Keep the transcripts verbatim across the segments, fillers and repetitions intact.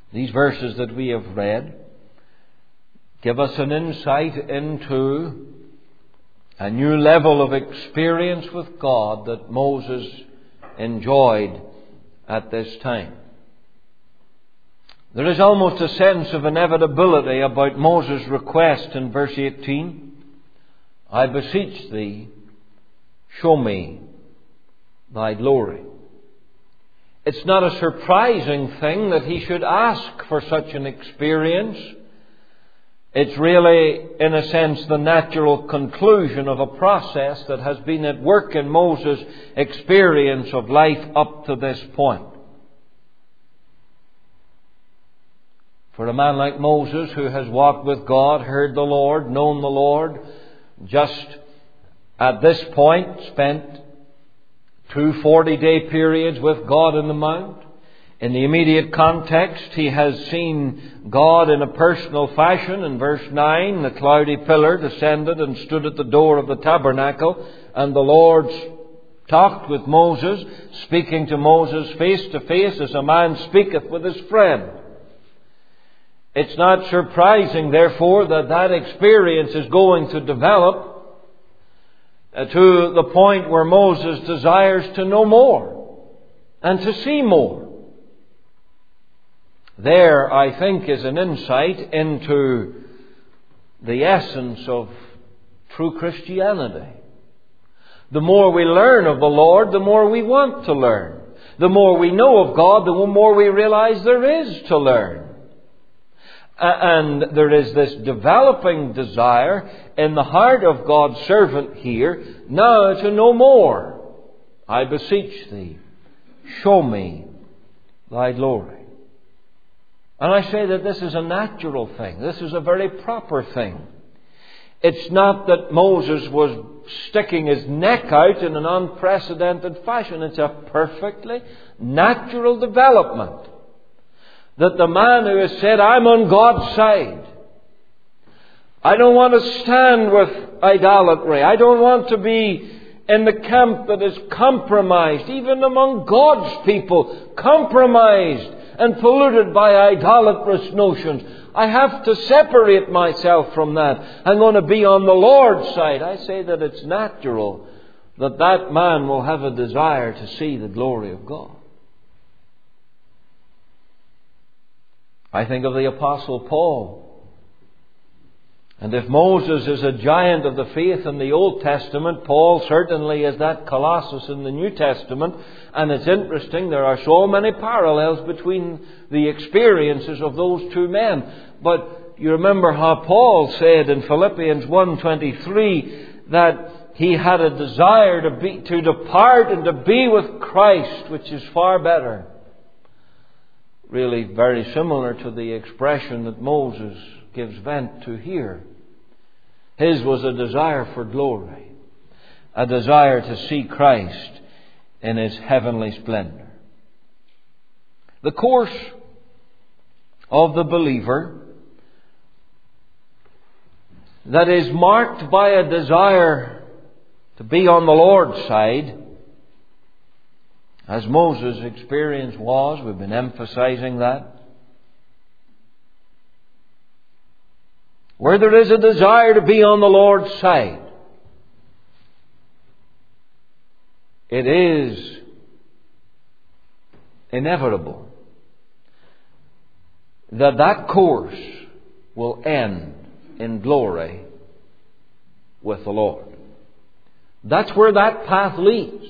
These verses that we have read give us an insight into a new level of experience with God that Moses enjoyed at this time. There is almost a sense of inevitability about Moses' request in verse eighteen. I beseech thee, show me thy glory. It's not a surprising thing that he should ask for such an experience. It's really, in a sense, the natural conclusion of a process that has been at work in Moses' experience of life up to this point. For a man like Moses, who has walked with God, heard the Lord, known the Lord, just at this point spent two forty-day periods with God in the Mount. In the immediate context, he has seen God in a personal fashion. In verse nine, the cloudy pillar descended and stood at the door of the tabernacle, and the Lord talked with Moses, speaking to Moses face to face as a man speaketh with his friend. It's not surprising, therefore, that that experience is going to develop to the point where Moses desires to know more and to see more. There, I think, is an insight into the essence of true Christianity. The more we learn of the Lord, the more we want to learn. The more we know of God, the more we realize there is to learn. And there is this developing desire in the heart of God's servant here now to know more. I beseech thee, show me thy glory. And I say that this is a natural thing. This is a very proper thing. It's not that Moses was sticking his neck out in an unprecedented fashion. It's a perfectly natural development. That the man who has said, I'm on God's side. I don't want to stand with idolatry. I don't want to be in the camp that is compromised, even among God's people, compromised and polluted by idolatrous notions. I have to separate myself from that. I'm going to be on the Lord's side. I say that it's natural that that man will have a desire to see the glory of God. I think of the Apostle Paul. And if Moses is a giant of the faith in the Old Testament, Paul certainly is that colossus in the New Testament. And it's interesting, there are so many parallels between the experiences of those two men. But you remember how Paul said in Philippians one twenty-three that he had a desire to be, to depart and to be with Christ, which is far better. Really very similar to the expression that Moses gives vent to here. His was a desire for glory, a desire to see Christ in His heavenly splendor. The course of the believer that is marked by a desire to be on the Lord's side, as Moses' experience was, we've been emphasizing that. Where there is a desire to be on the Lord's side, it is inevitable that that course will end in glory with the Lord. That's where that path leads.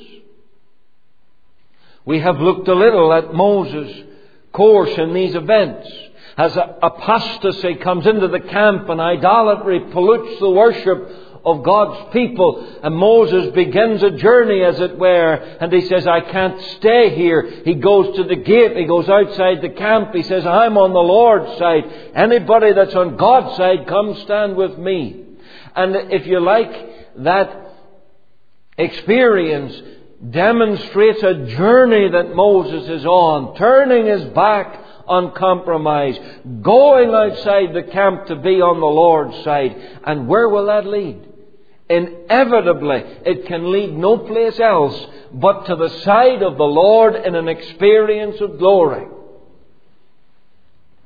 We have looked a little at Moses' course in these events. As apostasy comes into the camp and idolatry pollutes the worship of God's people, and Moses begins a journey, as it were, and he says, I can't stay here. He goes to the gate, he goes outside the camp, he says, I'm on the Lord's side. Anybody that's on God's side, come stand with me. And if you like, that experience demonstrates a journey that Moses is on, turning his back on compromise, going outside the camp to be on the Lord's side. And where will that lead? Inevitably, it can lead no place else but to the side of the Lord in an experience of glory.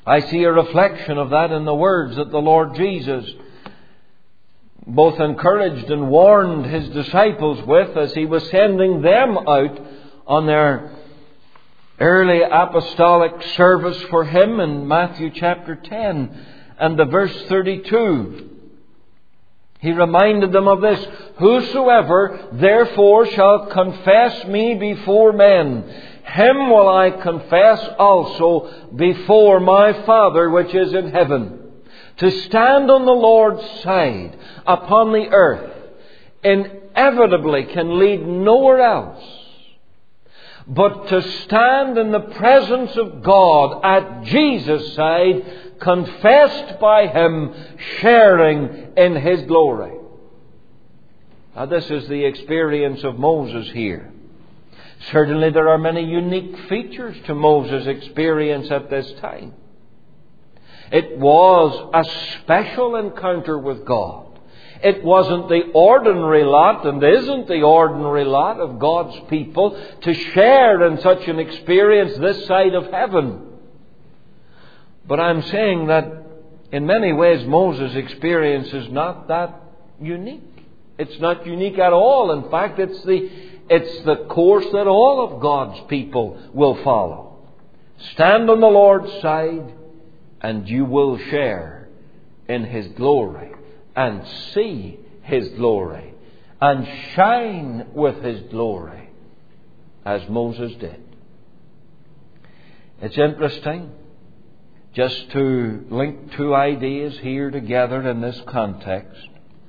I see a reflection of that in the words that the Lord Jesus both encouraged and warned His disciples with as He was sending them out on their early apostolic service for Him in Matthew chapter ten and the verse thirty-two. He reminded them of this: "Whosoever therefore shall confess me before men, him will I confess also before my Father which is in heaven." To stand on the Lord's side upon the earth inevitably can lead nowhere else but to stand in the presence of God at Jesus' side, confessed by Him, sharing in His glory. Now, this is the experience of Moses here. Certainly there are many unique features to Moses' experience at this time. It was a special encounter with God. It wasn't the ordinary lot, and isn't the ordinary lot of God's people to share in such an experience this side of heaven. But I'm saying that in many ways Moses' experience is not that unique. It's not unique at all. In fact, it's the, it's the course that all of God's people will follow. Stand on the Lord's side, and you will share in His glory and see His glory and shine with His glory as Moses did. It's interesting just to link two ideas here together in this context.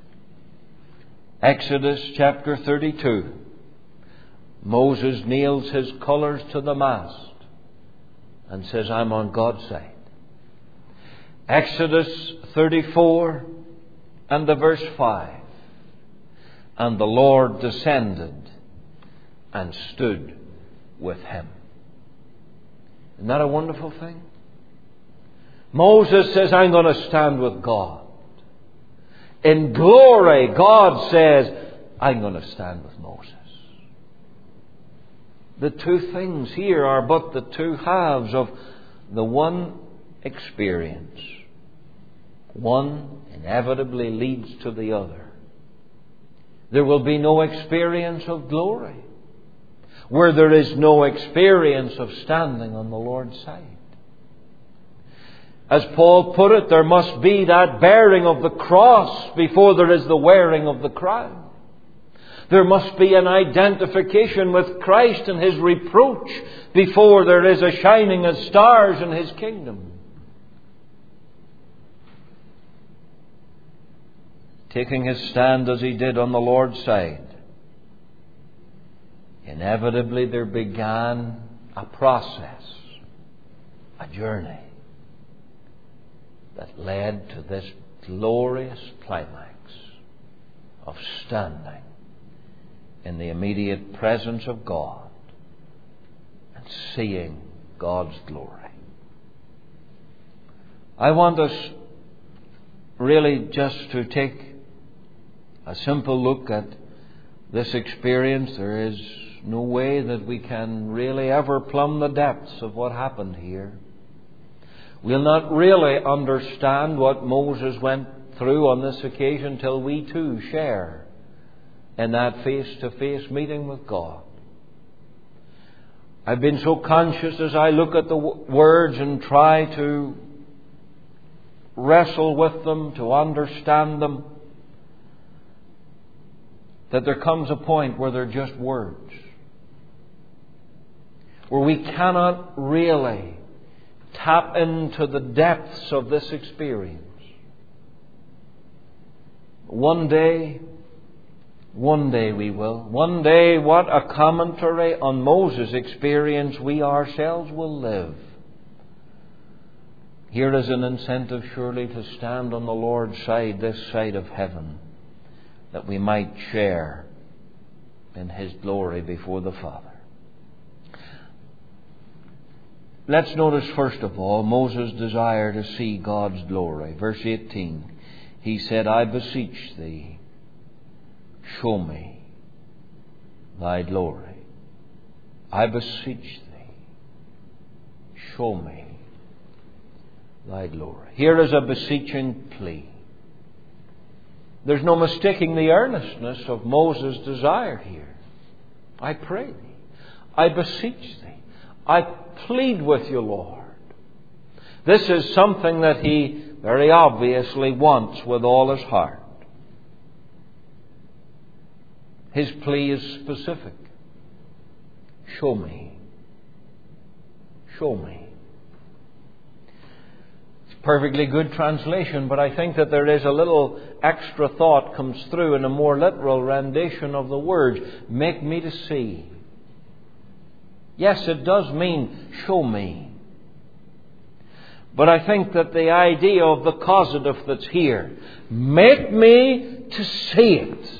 Exodus chapter thirty-two. Moses nails his colours to the mast and says, "I'm on God's side." Exodus thirty-four and the verse five. "And the Lord descended and stood with him." Isn't that a wonderful thing? Moses says, "I'm going to stand with God." In glory, God says, "I'm going to stand with Moses." The two things here are but the two halves of the one experience. One inevitably leads to the other. There will be no experience of glory where there is no experience of standing on the Lord's side. As Paul put it, there must be that bearing of the cross before there is the wearing of the crown. There must be an identification with Christ and His reproach before there is a shining of stars in His kingdom. Taking His stand as He did on the Lord's side, inevitably there began a process, a journey that led to this glorious climax of standing in the immediate presence of God and seeing God's glory. I want us really just to take a simple look at this experience. There is no way that we can really ever plumb the depths of what happened here. We'll not really understand what Moses went through on this occasion till we too share in that face-to-face meeting with God. I've been so conscious as I look at the w- words and try to wrestle with them, to understand them, that there comes a point where they're just words, where we cannot really tap into the depths of this experience. One day, one day we will. One day, what a commentary on Moses' experience we ourselves will live. Here is an incentive surely to stand on the Lord's side, this side of heaven, that we might share in His glory before the Father. Let's notice first of all Moses' desire to see God's glory. Verse eighteen, he said, "I beseech thee, show me thy glory." I beseech thee, show me thy glory. Here is a beseeching plea. There's no mistaking the earnestness of Moses' desire here. I pray thee, I beseech thee, I plead with you, Lord. This is something that he very obviously wants with all his heart. His plea is specific. Show me. Show me. It's a perfectly good translation, but I think that there is a little extra thought comes through in a more literal rendition of the words. Make me to see. Yes, it does mean show me. But I think that the idea of the causative that's here, make me to see it,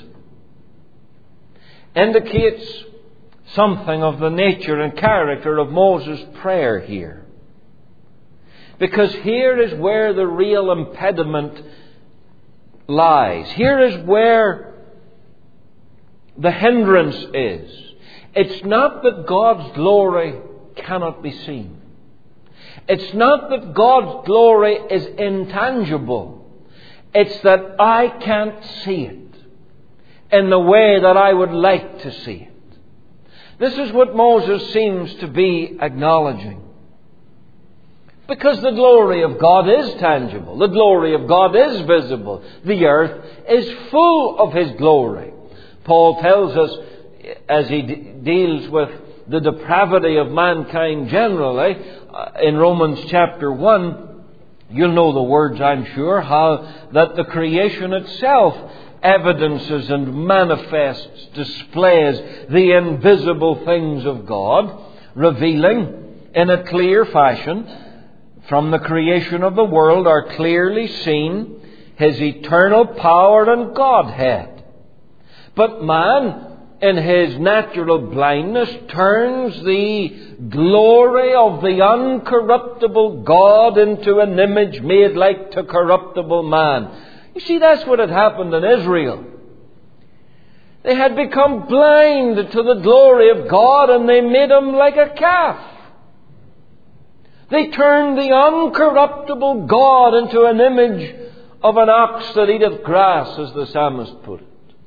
indicates something of the nature and character of Moses' prayer here. Because here is where the real impediment lies. Here is where the hindrance is. It's not that God's glory cannot be seen. It's not that God's glory is intangible. It's that I can't see it in the way that I would like to see it. This is what Moses seems to be acknowledging. Because the glory of God is tangible. The glory of God is visible. The earth is full of His glory. Paul tells us, as he d- deals with the depravity of mankind generally, uh, in Romans chapter one, you'll know the words, I'm sure, how that the creation itself evidences and manifests, displays the invisible things of God, revealing in a clear fashion from the creation of the world are clearly seen His eternal power and Godhead. But man, in his natural blindness, turns the glory of the uncorruptible God into an image made like to corruptible man. You see, that's what had happened in Israel. They had become blind to the glory of God, and they made Him like a calf. They turned the uncorruptible God into an image of an ox that eateth grass, as the psalmist put it.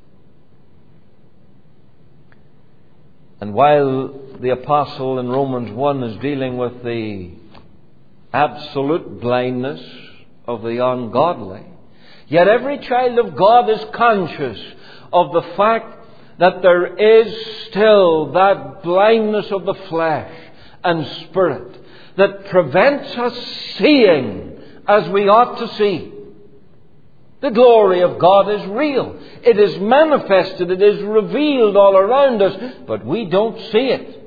And while the apostle in Romans one is dealing with the absolute blindness of the ungodly, yet every child of God is conscious of the fact that there is still that blindness of the flesh and spirit that prevents us seeing as we ought to see. The glory of God is real. It is manifested. It is revealed all around us, but we don't see it.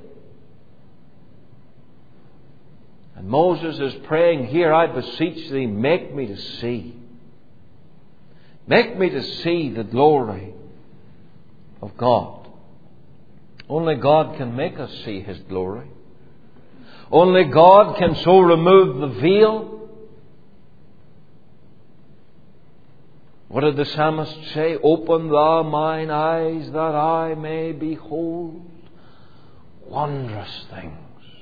And Moses is praying here, I beseech thee, make me to see. Make me to see the glory of God. Only God can make us see His glory. Only God can so remove the veil. What did the psalmist say? Open thou mine eyes that I may behold wondrous things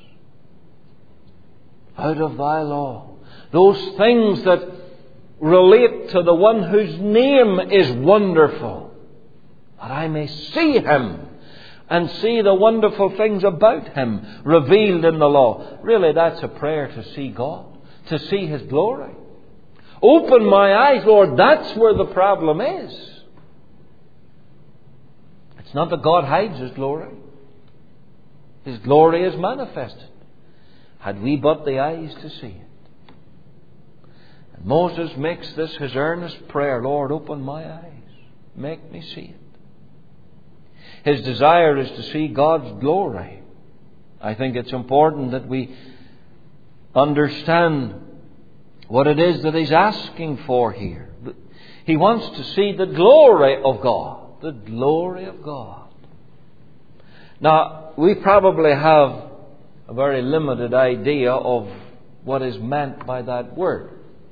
out of thy law. Those things that relate to the one whose name is wonderful, that I may see Him and see the wonderful things about Him revealed in the law. Really, that's a prayer to see God, to see His glory. Open my eyes, Lord. That's where the problem is. It's not that God hides His glory. His glory is manifested. Had we but the eyes to see it. And Moses makes this his earnest prayer. Lord, open my eyes. Make me see it. His desire is to see God's glory. I think it's important that we understand what it is that he's asking for here. He wants to see the glory of God. The glory of God. Now, we probably have a very limited idea of what is meant by that word.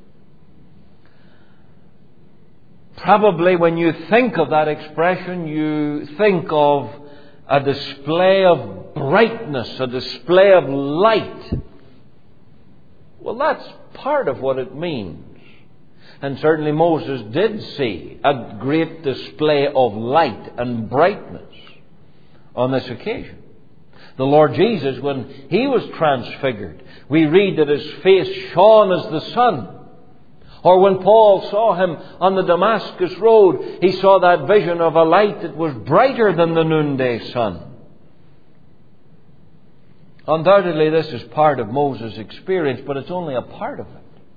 Probably when you think of that expression, you think of a display of brightness, a display of light. Well, that's part of what it means. And certainly Moses did see a great display of light and brightness on this occasion. The Lord Jesus, when He was transfigured, we read that His face shone as the sun. Or when Paul saw Him on the Damascus road, he saw that vision of a light that was brighter than the noonday sun. Undoubtedly, this is part of Moses' experience, but it's only a part of it.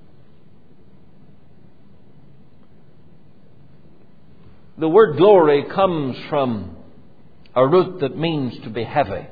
The word glory comes from a root that means to be heavy,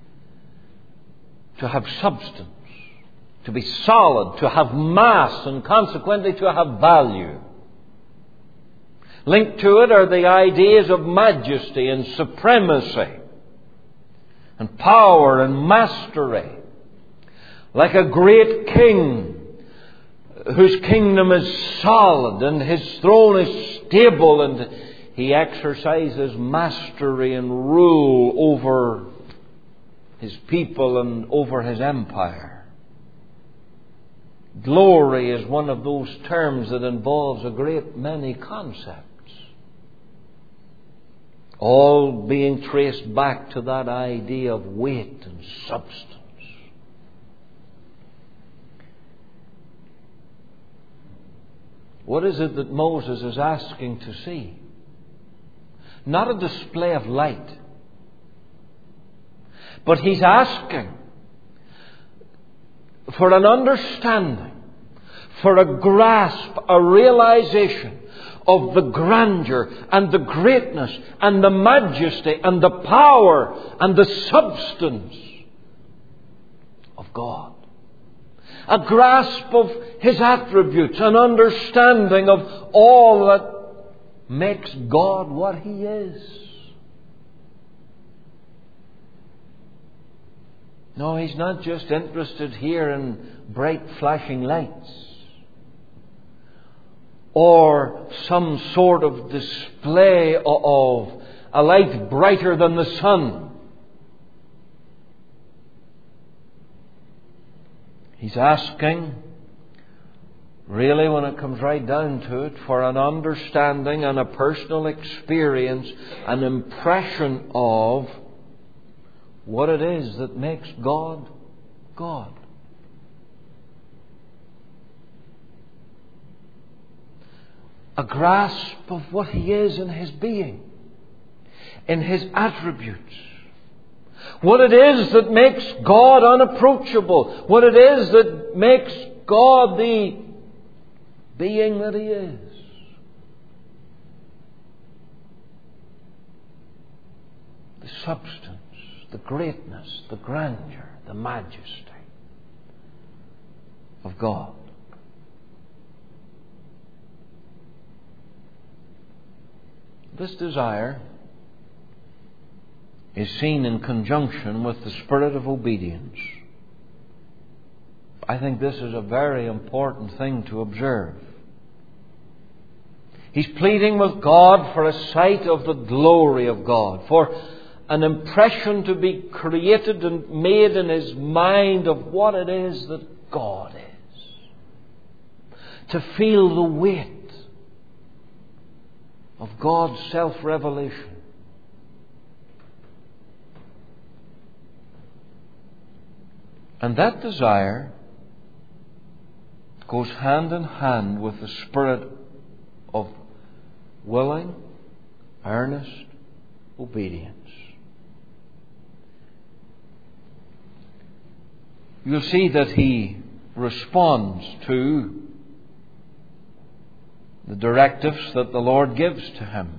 to have substance, to be solid, to have mass, and consequently to have value. Linked to it are the ideas of majesty and supremacy and power and mastery. Like a great king whose kingdom is solid and his throne is stable, and he exercises mastery and rule over his people and over his empire. Glory is one of those terms that involves a great many concepts, all being traced back to that idea of weight and substance. What is it that Moses is asking to see? Not a display of light, but he's asking for an understanding, for a grasp, a realization of the grandeur and the greatness and the majesty and the power and the substance of God. A grasp of His attributes, an understanding of all that makes God what He is. No, he's not just interested here in bright flashing lights or some sort of display of a light brighter than the sun. He's asking, really, when it comes right down to it, for an understanding and a personal experience, an impression of what it is that makes God, God. A grasp of what He is in His being, in His attributes. What it is that makes God unapproachable. What it is that makes God the being that He is. The substance, the greatness, the grandeur, the majesty of God. This desire is seen in conjunction with the spirit of obedience. I think this is a very important thing to observe. He's pleading with God for a sight of the glory of God, for an impression to be created and made in his mind of what it is that God is. To feel the weight of God's self-revelation. And that desire goes hand in hand with the spirit of willing, earnest obedience. You'll see that he responds to the directives that the Lord gives to him.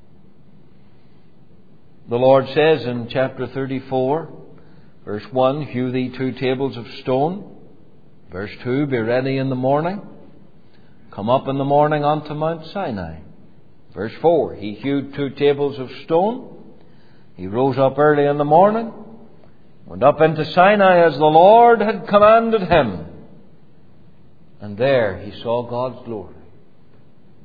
The Lord says in chapter thirty-four, verse one, hew thee two tables of stone. Verse two, be ready in the morning. Come up in the morning unto Mount Sinai. Verse four, he hewed two tables of stone. He rose up early in the morning, went up into Sinai as the Lord had commanded him. And there he saw God's glory.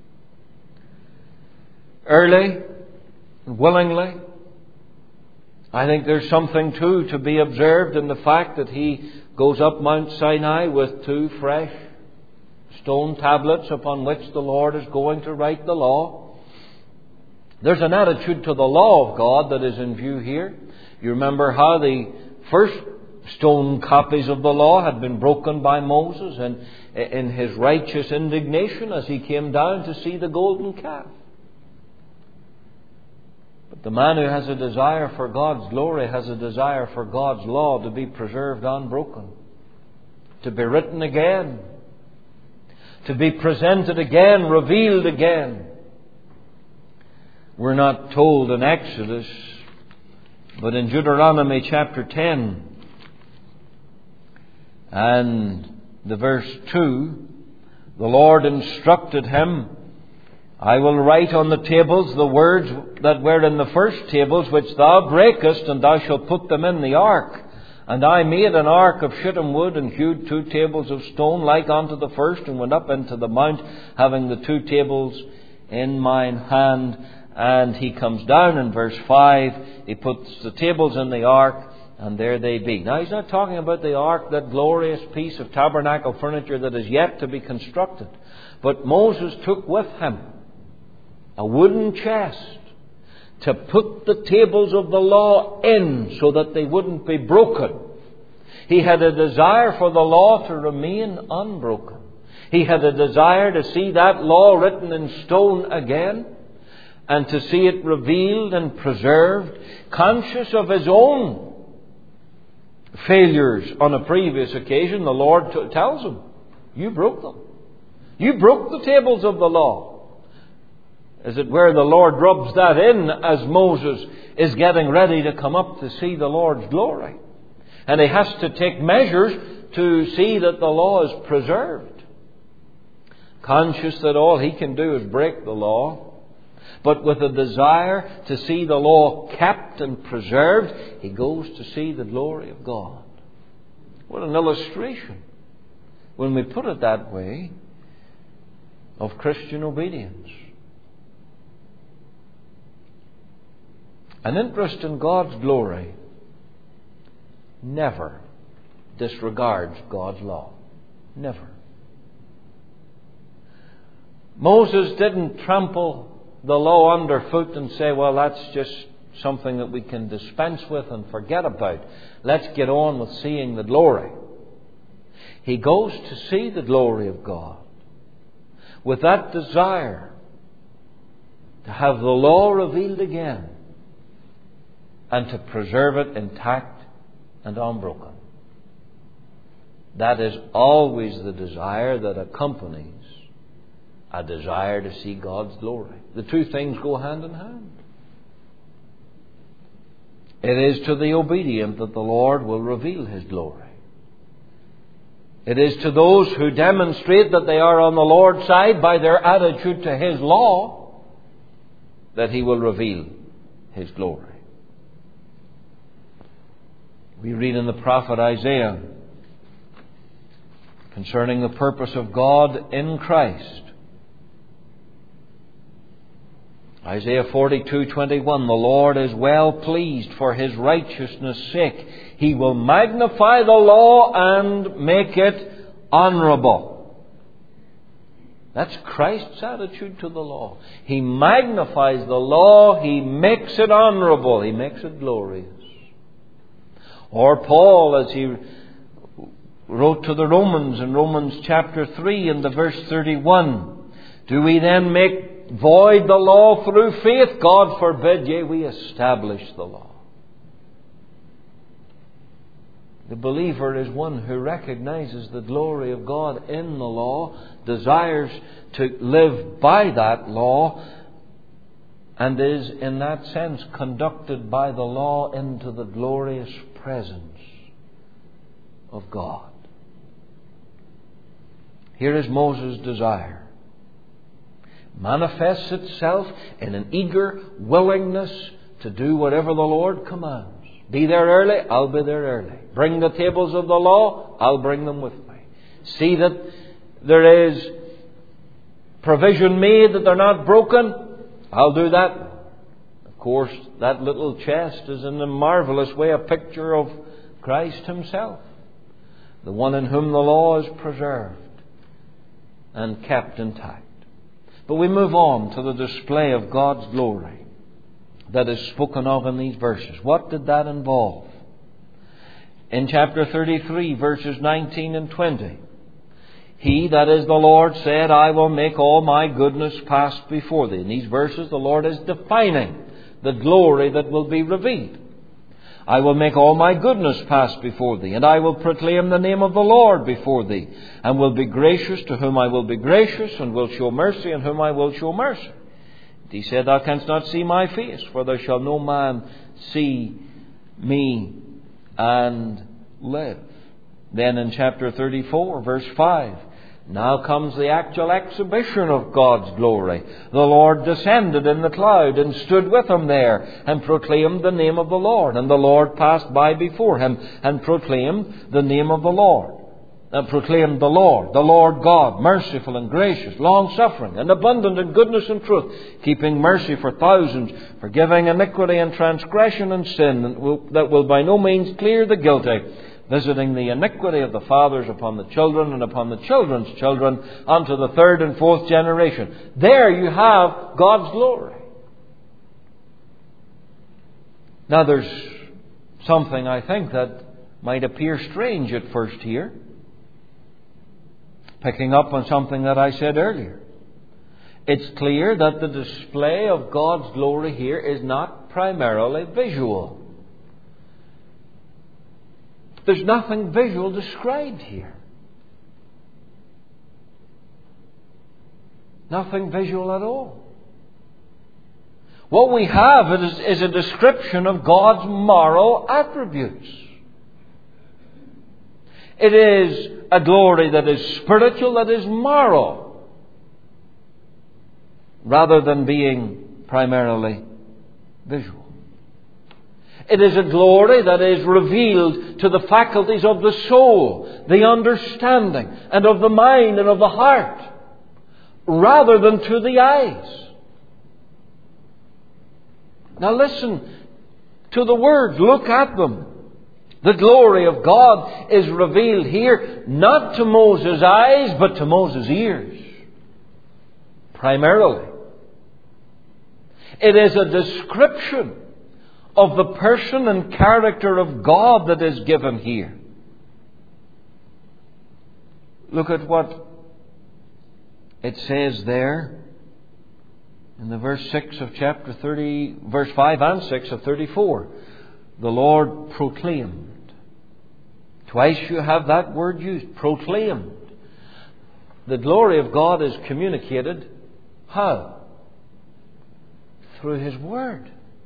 Early and willingly, I think there's something too to be observed in the fact that he goes up Mount Sinai with two fresh stone tablets upon which the Lord is going to write the law. There's an attitude to the law of God that is in view here. You remember how the first stone copies of the law had been broken by Moses and in his righteous indignation as he came down to see the golden calf. But the man who has a desire for God's glory has a desire for God's law to be preserved unbroken, to be written again, to be presented again, revealed again. We're not told in Exodus, but in Deuteronomy chapter ten and the verse two, the Lord instructed him, I will write on the tables the words that were in the first tables, which thou breakest, and thou shalt put them in the ark. And I made an ark of shittim wood, and hewed two tables of stone like unto the first, and went up into the mount, having the two tables in mine hand. And he comes down in verse five, he puts the tables in the ark, and there they be. Now he's not talking about the ark, that glorious piece of tabernacle furniture that is yet to be constructed. But Moses took with him a wooden chest to put the tables of the law in so that they wouldn't be broken. He had a desire for the law to remain unbroken. He had a desire to see that law written in stone again and to see it revealed and preserved, conscious of his own failures on a previous occasion. The Lord t- tells him, you broke them. You broke the tables of the law. As it were, the Lord rubs that in as Moses is getting ready to come up to see the Lord's glory. And he has to take measures to see that the law is preserved. Conscious that all he can do is break the law, but with a desire to see the law kept and preserved, he goes to see the glory of God. What an illustration, when we put it that way, of Christian obedience. An interest in God's glory never disregards God's law. Never. Moses didn't trample the law underfoot and say, well, that's just something that we can dispense with and forget about. Let's get on with seeing the glory. He goes to see the glory of God with that desire to have the law revealed again, and to preserve it intact and unbroken. That is always the desire that accompanies a desire to see God's glory. The two things go hand in hand. It is to the obedient that the Lord will reveal His glory. It is to those who demonstrate that they are on the Lord's side by their attitude to His law that He will reveal His glory. We read in the prophet Isaiah concerning the purpose of God in Christ. Isaiah forty-two twenty-one, the Lord is well pleased for His righteousness' sake. He will magnify the law and make it honorable. That's Christ's attitude to the law. He magnifies the law. He makes it honorable. He makes it glorious. Or Paul, as he wrote to the Romans in Romans chapter three and the verse thirty-one, do we then make void the law through faith? God forbid, yea, we establish the law. The believer is one who recognizes the glory of God in the law, desires to live by that law, and is in that sense conducted by the law into the glorious presence of God. Here is Moses' desire. Manifests itself in an eager willingness to do whatever the Lord commands. Be there early, I'll be there early. Bring the tables of the law, I'll bring them with me. See that there is provision made that they're not broken, I'll do that. Of course, that little chest is in a marvelous way a picture of Christ Himself, the one in whom the law is preserved and kept intact. But we move on to the display of God's glory that is spoken of in these verses. What did that involve? In chapter thirty-three, verses nineteen and twenty, He, that is the Lord, said, I will make all my goodness pass before thee. In these verses, the Lord is defining the glory that will be revealed. I will make all my goodness pass before thee, and I will proclaim the name of the Lord before thee, and will be gracious to whom I will be gracious, and will show mercy on whom I will show mercy. And he said, Thou canst not see my face, for there shall no man see me and live. Then in chapter thirty-four, verse five, now comes the actual exhibition of God's glory. The Lord descended in the cloud and stood with him there and proclaimed the name of the Lord. And the Lord passed by before him and proclaimed the name of the Lord. And proclaimed the Lord, the Lord God, merciful and gracious, long-suffering and abundant in goodness and truth, keeping mercy for thousands, forgiving iniquity and transgression and sin, that will, that will by no means clear the guilty, visiting the iniquity of the fathers upon the children and upon the children's children unto the third and fourth generation. There you have God's glory. Now there's something, I think, that might appear strange at first here, picking up on something that I said earlier. It's clear that the display of God's glory here is not primarily visual. There's nothing visual described here. Nothing visual at all. What we have is, is a description of God's moral attributes. It is a glory that is spiritual, that is moral, rather than being primarily visual. It is a glory that is revealed to the faculties of the soul, the understanding, and of the mind and of the heart, rather than to the eyes. Now listen to the words, look at them. The glory of God is revealed here not to Moses' eyes, but to Moses' ears, primarily. It is a description of the person and character of God that is given here. Look at what it says there in the verse six of chapter thirty, verse five and six of thirty-four. The Lord proclaimed. Twice you have that word used, proclaimed. The glory of God is communicated how? Through His Word.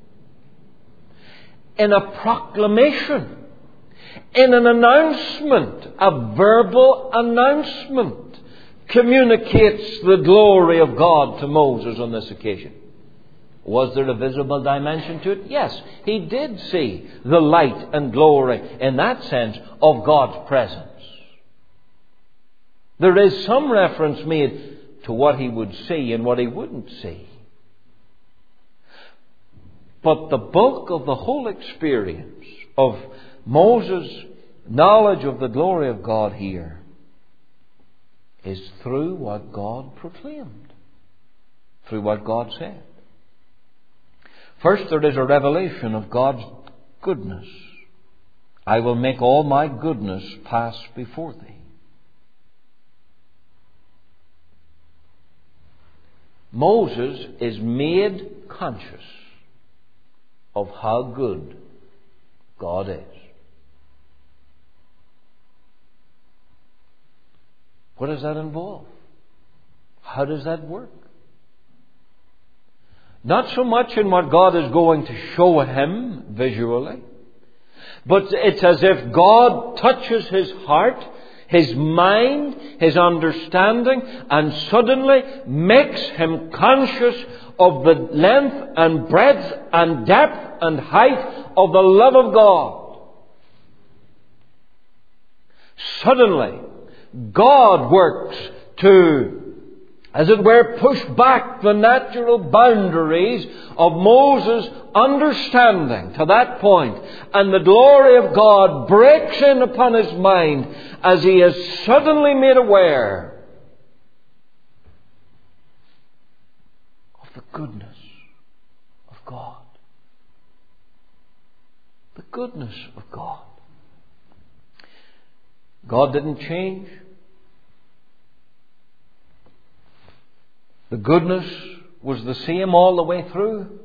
In a proclamation, in an announcement, a verbal announcement, communicates the glory of God to Moses on this occasion. Was there a visible dimension to it? Yes, he did see the light and glory, in that sense, of God's presence. There is some reference made to what he would see and what he wouldn't see. But the bulk of the whole experience of Moses' knowledge of the glory of God here is through what God proclaimed, through what God said. First, there is a revelation of God's goodness. I will make all my goodness pass before thee. Moses is made conscious of how good God is. What does that involve? How does that work? Not so much in what God is going to show him visually, but it's as if God touches his heart, his mind, his understanding, and suddenly makes him conscious of the length and breadth and depth and height of the love of God. Suddenly, God works to as it were, push back the natural boundaries of Moses' understanding to that point, and the glory of God breaks in upon his mind as he is suddenly made aware of the goodness of God. The goodness of God. God didn't change. The goodness was the same all the way through.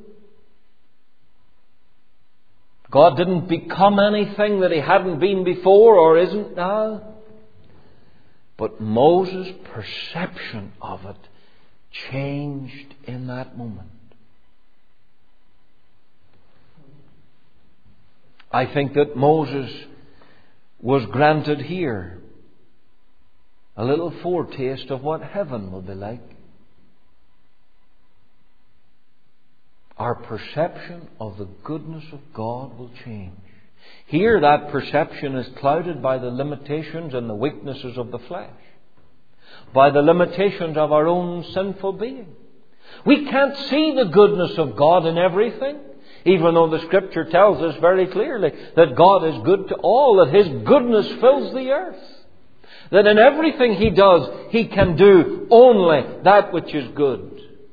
God didn't become anything that he hadn't been before or isn't now. But Moses' perception of it changed in that moment. I think that Moses was granted here a little foretaste of what heaven will be like. Our perception of the goodness of God will change. Here that perception is clouded by the limitations and the weaknesses of the flesh, by the limitations of our own sinful being. We can't see the goodness of God in everything, even though the Scripture tells us very clearly that God is good to all, that His goodness fills the earth, that in everything He does, He can do only that which is good.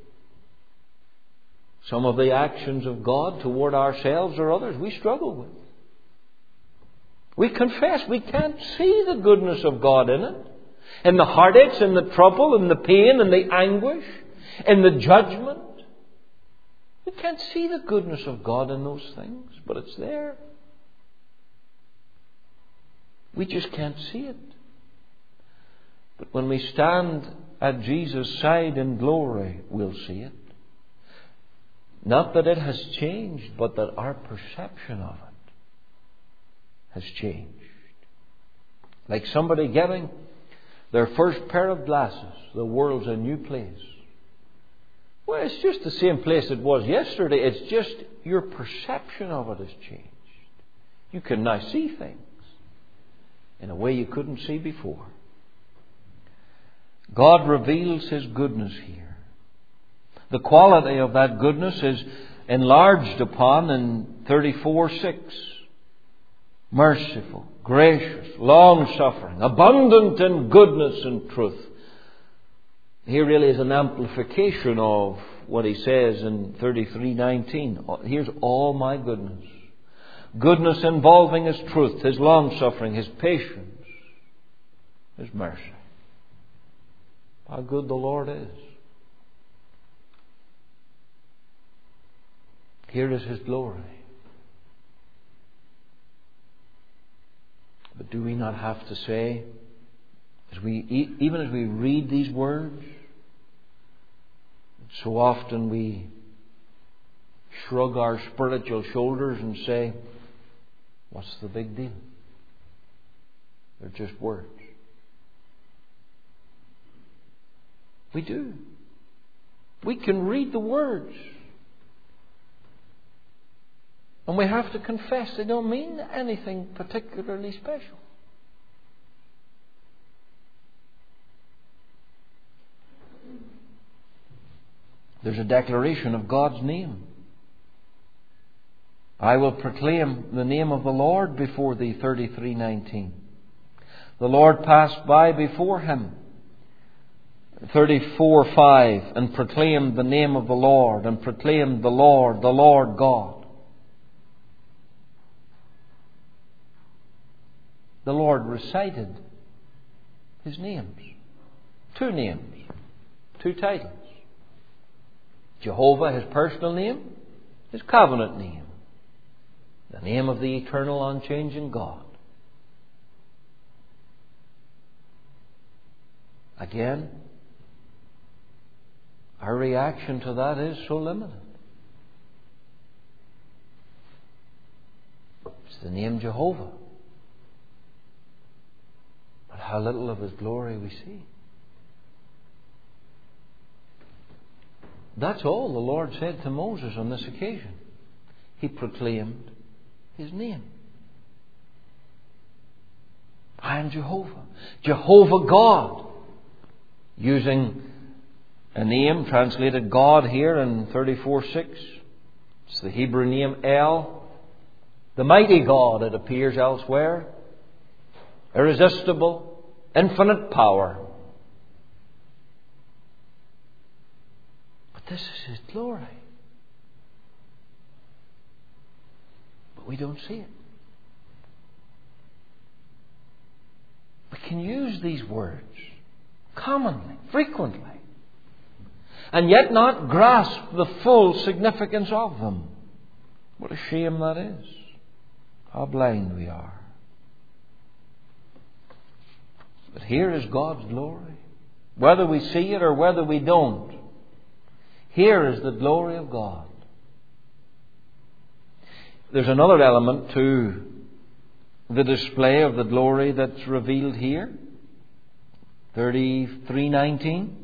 Some of the actions of God toward ourselves or others we struggle with. We confess we can't see the goodness of God in it. In the heartaches, in the trouble, in the pain, in the anguish, in the judgment. We can't see the goodness of God in those things, but it's there. We just can't see it. But when we stand at Jesus' side in glory, we'll see it. Not that it has changed, but that our perception of it has changed. Like somebody getting their first pair of glasses. The world's a new place. Well, it's just the same place it was yesterday. It's just your perception of it has changed. You can now see things in a way you couldn't see before. God reveals His goodness here. The quality of that goodness is enlarged upon in thirty-four six. Merciful, gracious, long-suffering, abundant in goodness and truth. Here really is an amplification of what he says in thirty-three nineteen. Here's all my goodness. Goodness involving His truth, His long-suffering, His patience, His mercy. How good the Lord is. Here is His glory. But do we not have to say, as we, even as we read these words, so often we shrug our spiritual shoulders and say, what's the big deal? They're just words. We do. We can read the words. And we have to confess they don't mean anything particularly special. There's a declaration of God's name. I will proclaim the name of the Lord before thee, thirty-three nineteen. The Lord passed by before him, thirty-four five, and proclaimed the name of the Lord, and proclaimed the Lord, the Lord God. The Lord recited His names. Two names. Two titles. Jehovah, His personal name. His covenant name. The name of the eternal, unchanging God. Again, our reaction to that is so limited. It's the name Jehovah. How little of His glory we see. That's all the Lord said to Moses on this occasion. He proclaimed His name. I am Jehovah. Jehovah God. Using a name translated God here in thirty-four six. It's the Hebrew name El. The mighty God, it appears elsewhere. Irresistible, infinite power. But this is His glory. But we don't see it. We can use these words commonly, frequently, and yet not grasp the full significance of them. What a shame that is. How blind we are. But here is God's glory. Whether we see it or whether we don't, here is the glory of God. There's another element to the display of the glory that's revealed here. thirty-three nineteen.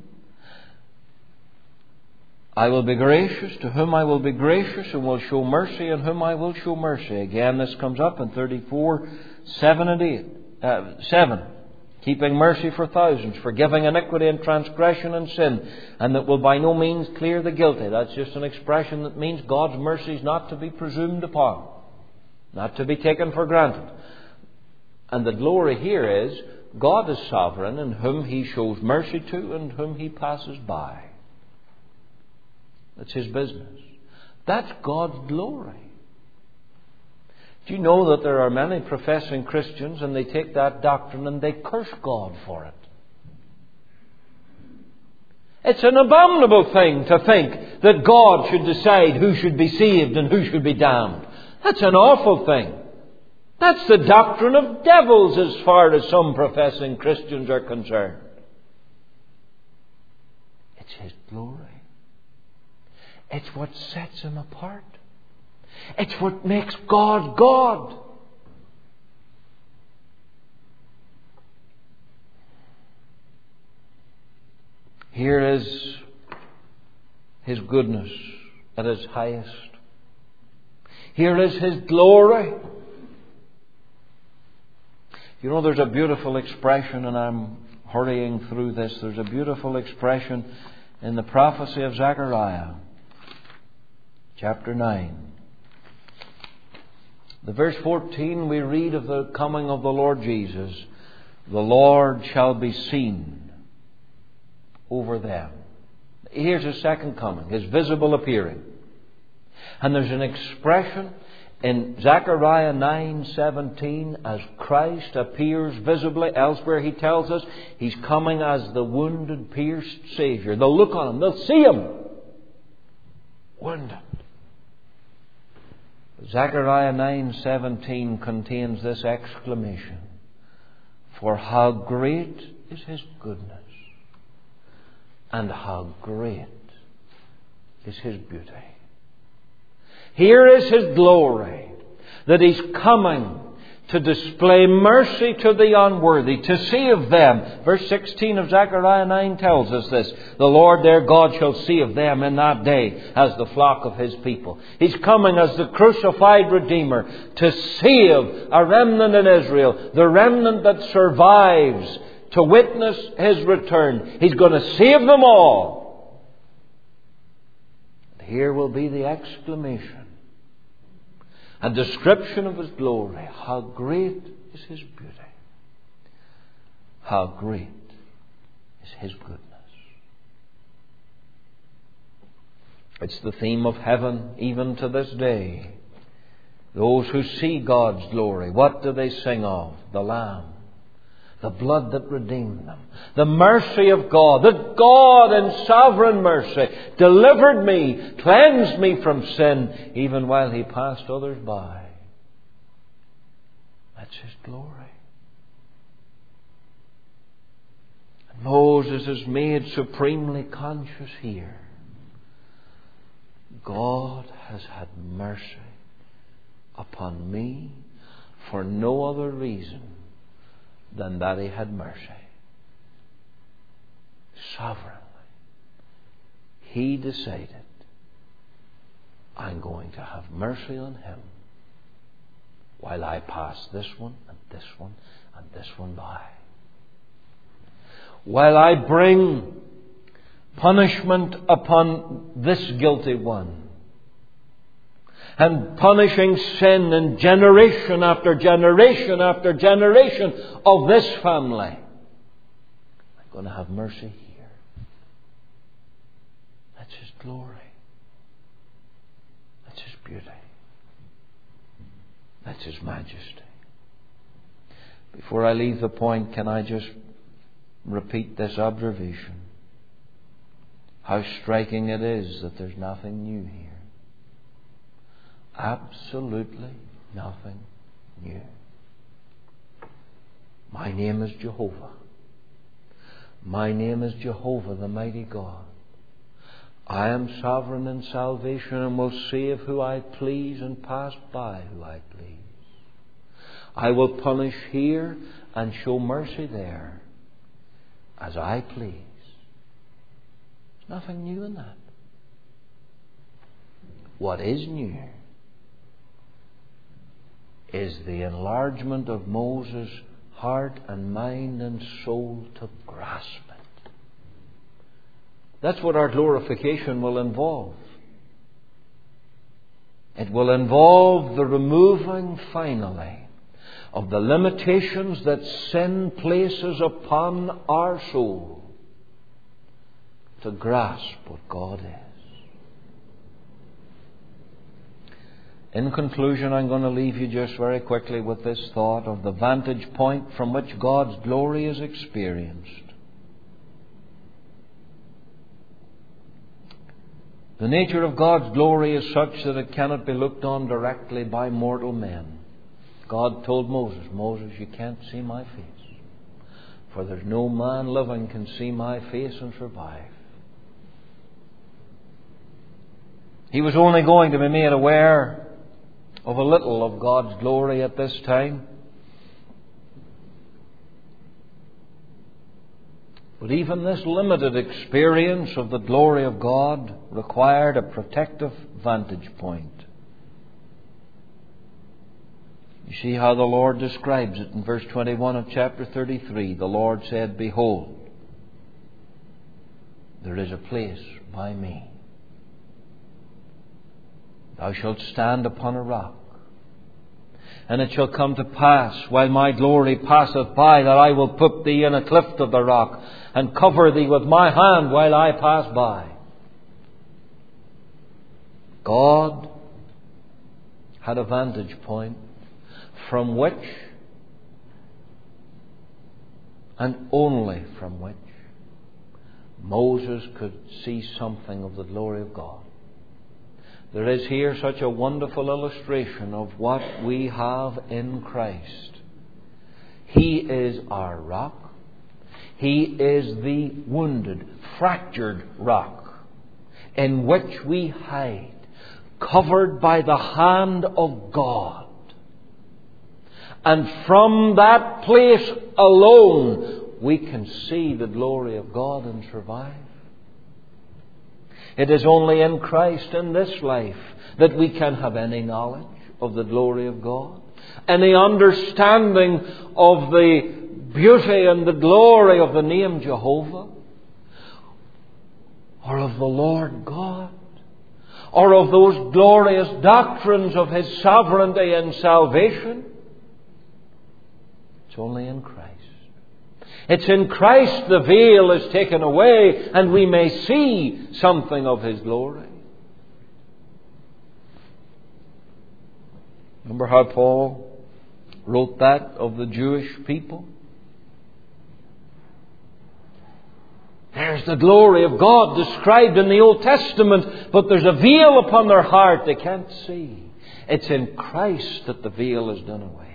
I will be gracious to whom I will be gracious, and will show mercy on whom I will show mercy. Again, this comes up in thirty-four seven and eight. Uh, seven. Keeping mercy for thousands, forgiving iniquity and transgression and sin, and that will by no means clear the guilty. That's just an expression that means God's mercy is not to be presumed upon, not to be taken for granted. And the glory here is God is sovereign in whom He shows mercy to and whom He passes by. That's His business. That's God's glory. Do you know that there are many professing Christians and they take that doctrine and they curse God for it? It's an abominable thing to think that God should decide who should be saved and who should be damned. That's an awful thing. That's the doctrine of devils as far as some professing Christians are concerned. It's His glory. It's what sets Him apart. It's what makes God God. Here is His goodness at its highest. Here is His glory. You know, there's a beautiful expression, and I'm hurrying through this. There's a beautiful expression in the prophecy of Zechariah, chapter nine. The verse fourteen, we read of the coming of the Lord Jesus. The Lord shall be seen over them. Here's His second coming, His visible appearing. And there's an expression in Zechariah nine seventeen as Christ appears visibly. Elsewhere He tells us He's coming as the wounded, pierced Saviour. They'll look on Him. They'll see Him. Wounded. Zechariah nine seventeen contains this exclamation: for how great is His goodness, and how great is His beauty. Here is His glory, that He's coming to display mercy to the unworthy, to save them. Verse sixteen of Zechariah nine tells us this: the Lord their God shall save them in that day as the flock of His people. He's coming as the crucified Redeemer to save a remnant in Israel, the remnant that survives to witness His return. He's going to save them all. And here will be the exclamation, a description of His glory. How great is His beauty. How great is His goodness. It's the theme of heaven even to this day. Those who see God's glory, what do they sing of? The Lamb. The blood that redeemed them. The mercy of God. That God in sovereign mercy delivered me, cleansed me from sin, even while He passed others by. That's His glory. And Moses is made supremely conscious here. God has had mercy upon me for no other reason than that He had mercy. Sovereignly, He decided, I'm going to have mercy on him while I pass this one and this one and this one by. While I bring punishment upon this guilty one, and punishing sin in generation after generation after generation of this family, I'm going to have mercy here. That's His glory. That's His beauty. That's His majesty. Before I leave the point, can I just repeat this observation? How striking it is that there's nothing new here. Absolutely nothing new. My name is Jehovah. My name is Jehovah, the mighty God. I am sovereign in salvation and will save who I please and pass by who I please. I will punish here and show mercy there as I please. There's nothing new in that. What is new is the enlargement of Moses' heart and mind and soul to grasp it. That's what our glorification will involve. It will involve the removing, finally, of the limitations that sin places upon our soul to grasp what God is. In conclusion, I'm going to leave you just very quickly with this thought of the vantage point from which God's glory is experienced. The nature of God's glory is such that it cannot be looked on directly by mortal men. God told Moses, Moses, you can't see my face, for there's no man living can see my face and survive. He was only going to be made aware of a little of God's glory at this time. But even this limited experience of the glory of God required a protective vantage point. You see how the Lord describes it in verse twenty-one of chapter thirty-three. The Lord said, Behold, there is a place by me. Thou shalt stand upon a rock. And it shall come to pass, while my glory passeth by, that I will put thee in a cleft of the rock, and cover thee with my hand while I pass by. God had a vantage point from which, and only from which, Moses could see something of the glory of God. There is here such a wonderful illustration of what we have in Christ. He is our rock. He is the wounded, fractured rock in which we hide, covered by the hand of God. And from that place alone, we can see the glory of God and survive. It is only in Christ in this life that we can have any knowledge of the glory of God, any understanding of the beauty and the glory of the name Jehovah, or of the Lord God, or of those glorious doctrines of His sovereignty and salvation. It's only in Christ. It's in Christ the veil is taken away and we may see something of His glory. Remember how Paul wrote that of the Jewish people? There's the glory of God described in the Old Testament, but there's a veil upon their heart they can't see. It's in Christ that the veil is done away.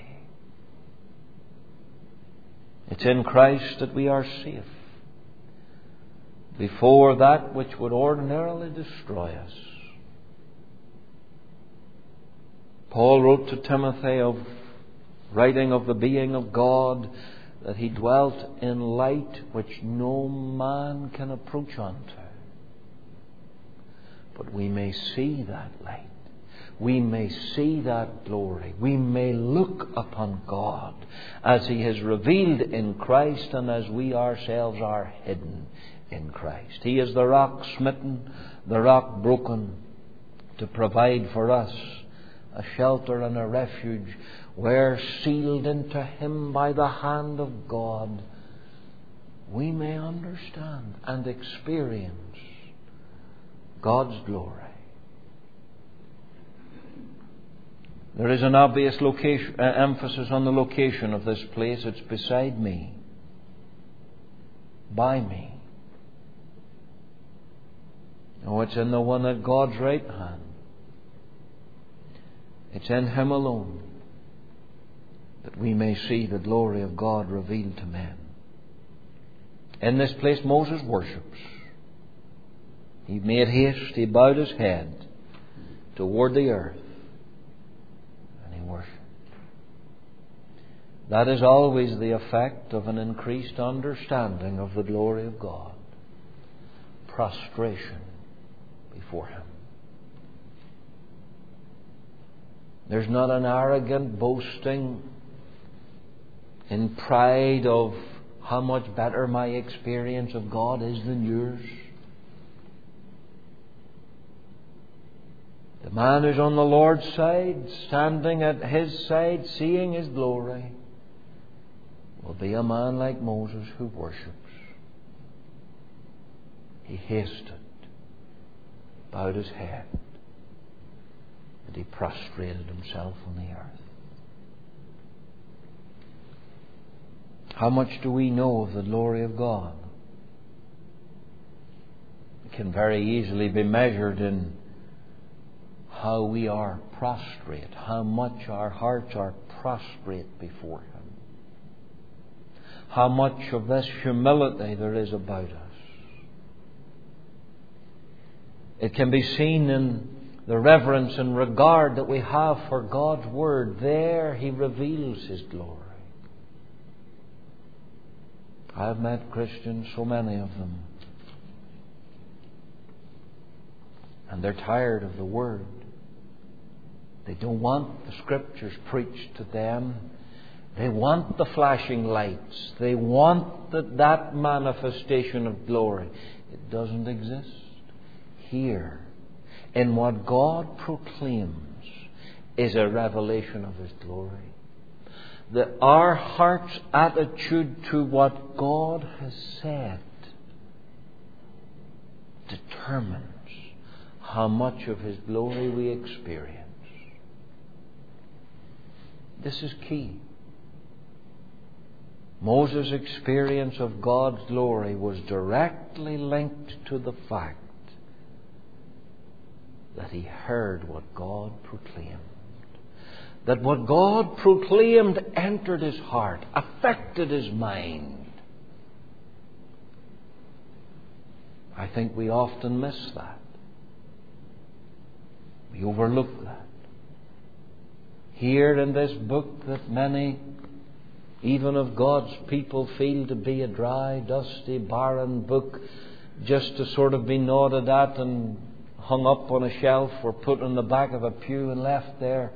It's in Christ that we are safe before that which would ordinarily destroy us. Paul wrote to Timothy of writing of the being of God, that He dwelt in light which no man can approach unto. But we may see that light. we may see that glory. We may look upon God as He has revealed in Christ and as we ourselves are hidden in Christ. He is the rock smitten, the rock broken, to provide for us a shelter and a refuge where, sealed into Him by the hand of God, we may understand and experience God's glory. There is an obvious location, uh, emphasis on the location of this place. It's beside me, by me. Oh, it's in the one at God's right hand. It's in Him alone that we may see the glory of God revealed to men. In this place Moses worships. He made haste, he bowed his head toward the earth, and he worshipped. That is always the effect of an increased understanding of the glory of God. Prostration before Him. There's not an arrogant boasting in pride of how much better my experience of God is than yours. The man who's on the Lord's side, standing at His side, seeing His glory, will be a man like Moses who worships. He hasted, bowed his head, and he prostrated himself on the earth. How much do we know of the glory of God? It can very easily be measured in how we are prostrate, how much our hearts are prostrate before Him, how much of this humility there is about us. It can be seen in the reverence and regard that we have for God's Word. There He reveals His glory. I have met Christians, so many of them, and they're tired of the Word. They don't want the Scriptures preached to them. They want the flashing lights. They want that, that manifestation of glory. It doesn't exist. Here, in what God proclaims, is a revelation of His glory. That our heart's attitude to what God has said determines how much of His glory we experience. This is key. Moses' experience of God's glory was directly linked to the fact that he heard what God proclaimed. That what God proclaimed entered his heart, affected his mind. I think we often miss that. We overlook that. Here in this book that many, even of God's people, feel to be a dry, dusty, barren book, just to sort of be nodded at and hung up on a shelf or put on the back of a pew and left there.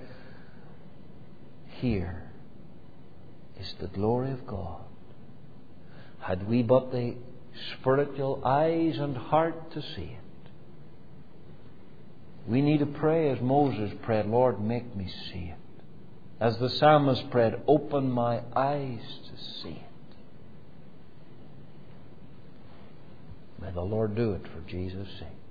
Here is the glory of God. Had we but the spiritual eyes and heart to see it. We need to pray as Moses prayed, Lord, make me see it. As the psalmist prayed, open my eyes to see it. May the Lord do it for Jesus' sake.